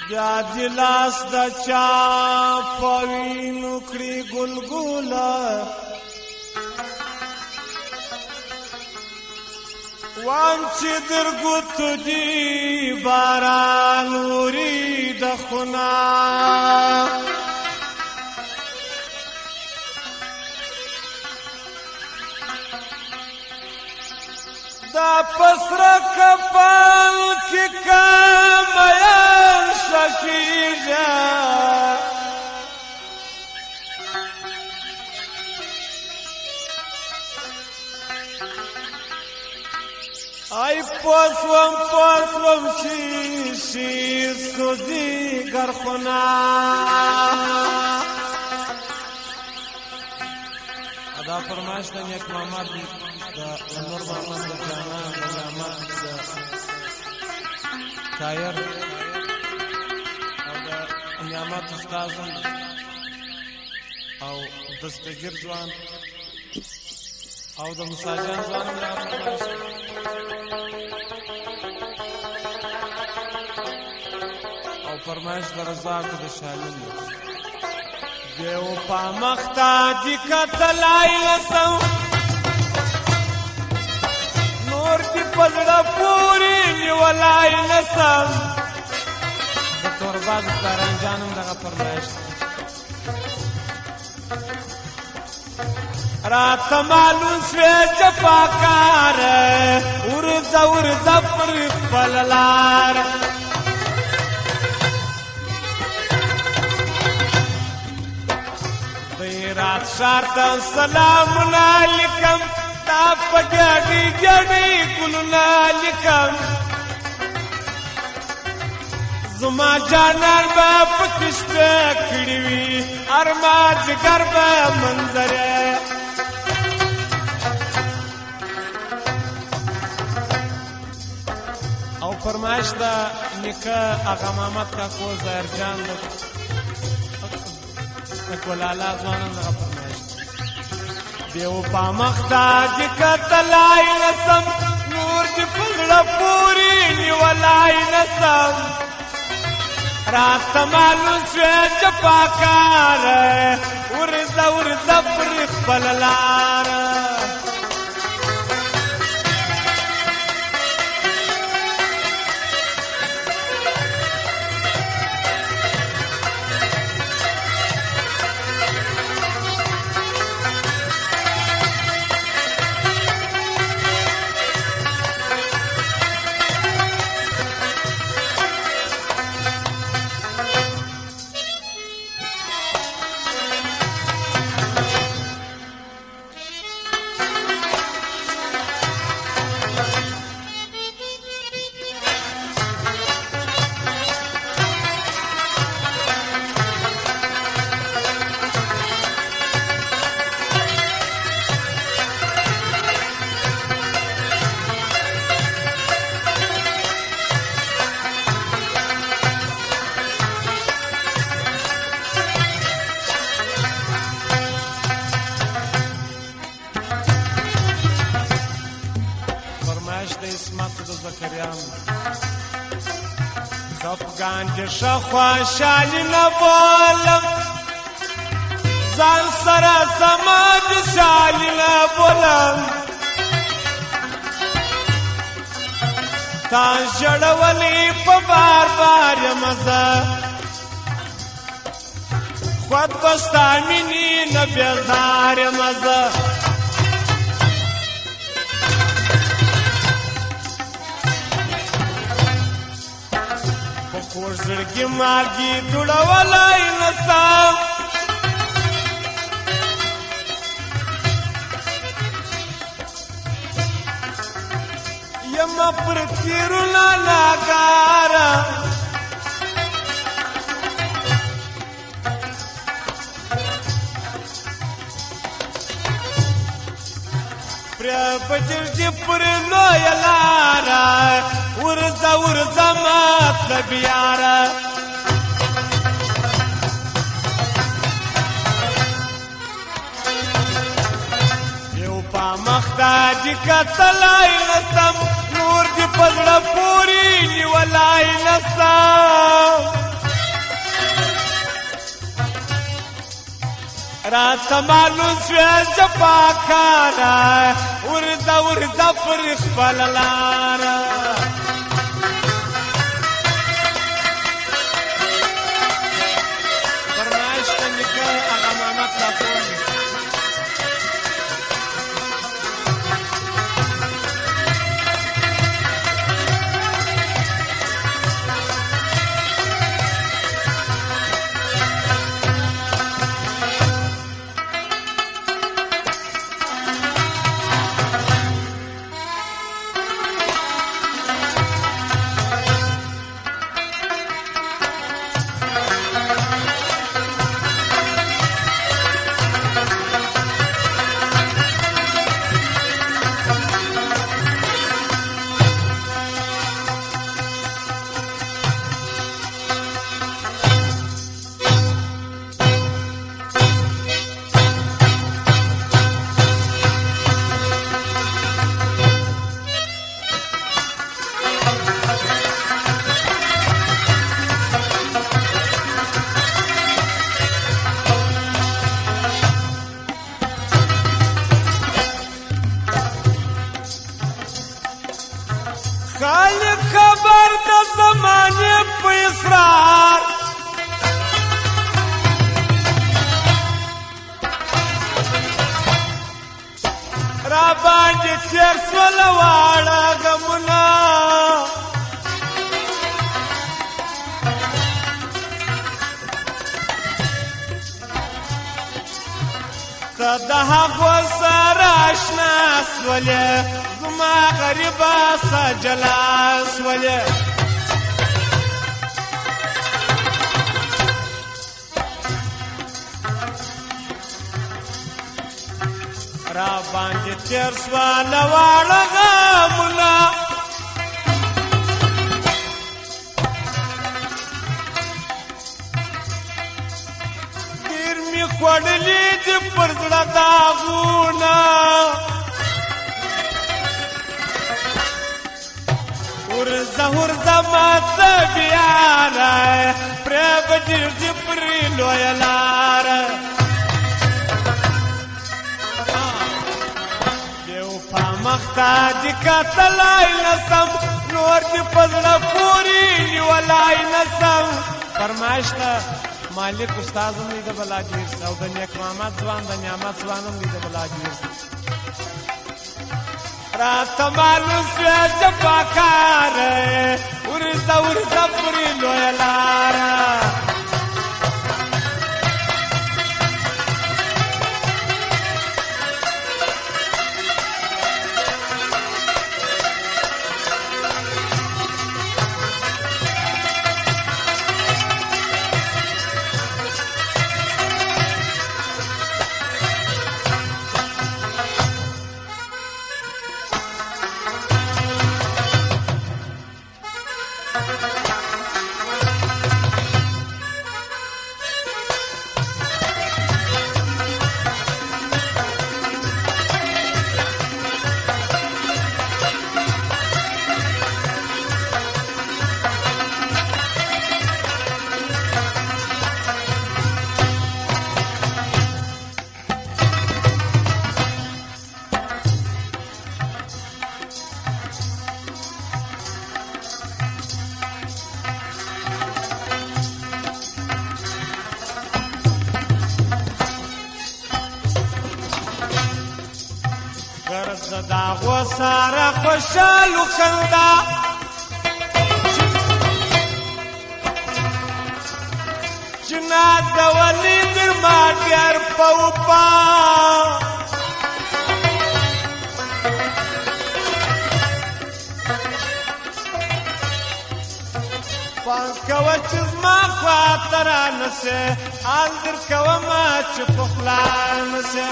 بیا دی لاس د چا په وینو کړي ګلګوله وام چې در ګوتو دی باران وري د خنا دا پسره کپال کې کامیان شکیجا ای پوسوم شي سوزي ګرخنا ادا فرمایش د نیک محمد د نور محمد د جانا د جامع د شاعر او د نعمت استاد او دستګیر ځوان او د مساجان ځوان د فرمایش او فرمایش د رضاق د شالن دیو پا مختا دی کتلائی لسو نور دی پزڑا پوری نیولائی لسم دکتور باز داران جانم دغا فرمایش رات معلوم سوی جفاکار ورزا پر پللار رات شارتا سلام علیکم تا پجاڑی جڑی گلنا لکم زما جانان با پکش پہ کھڑیوی ارماج گرب منظر او فرمایش دا نکا آقا محمد کا کو زہر جان دا کولالا ځوانان دغه فرمایش دیو پا مختا دی کتلائی نسم نور دی پزڑا پوری نیولائی نسم رات معلوم سوی جپاکار ورزا پر خپللار خفگان جشا خواشالی نبولم زان سرا سماج شالی نبولم تا جڑولی پا بار یمزا خود بستامینی نبیزار یمزا خوش زړګي مارګي دوړولای نسم یم پر تیرونه لاګارا پر بجر دې پر لوی لارا ورزا مطلب یارا یو پا مختا دی کتلائی نسم نور دی پزڑا پوری نیولائی نسم راته معلوم شوې جفاکاره ورځه ورځه پر خپله لاره فرمایش ته نیکه هغه محمد خاطون خالق خبر د زمانې په اسرار را باندې تېر سوله واړه غمونه ته د هغو سره اشنا سولې زما غریبه سجلا سولې را باندې تېر سوله واړه غمونه ډېر مې خوړلي دي پر زړه داغونه ورځه ورځه ماته بیاره پرې به ډېر دي پرې لویه لاره بېوفا مخته دې کتلی نسم نور دې په زړه پورې نیولی نسم فرمایش ته مالک استاد هم دی د بلاجیر او د نیک محمد ځوان د نعمت ځوان هم دی د بلاجیر راته معلوم شوې جفاکاره ورځه ورځه پورې لویه لاره دا غو ساره خوشالو خندا چې نازولي در ما ډېر په وپا پام کوه چې زما خواته رانسې حال در کومه چې په خوله نسې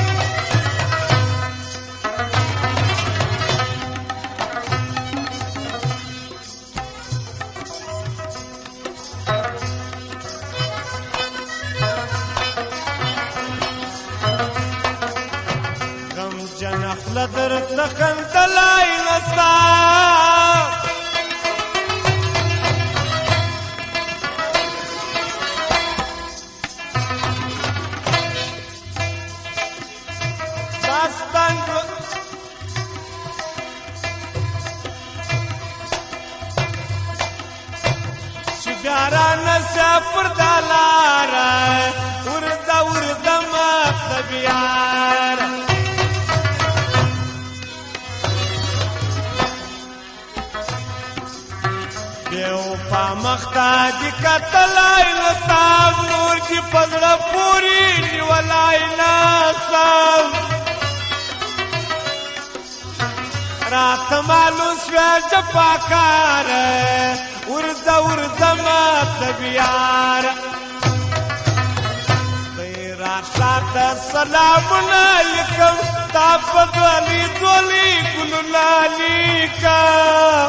لدر تخنت لاي نستا یاران سے پردالارا ورزا ورزا مطلب یار دیو پا مختا دی کتلائی نصاب نور دی پزڑا پوری نیولائی نصاب رات مالو سویج پاکار ورزا ورزا مطلب یار تیرا شاعت سلام علیکم تا پدوالی دولی گلو لالی کا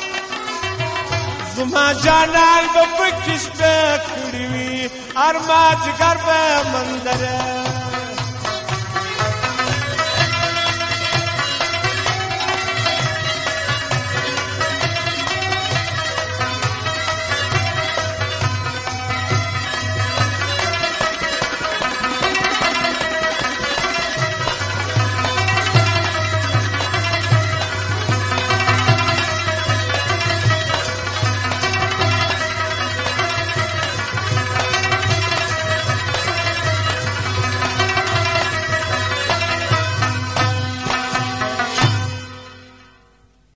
زما جانان بپکش پکڑوی ارما جگر بے منظر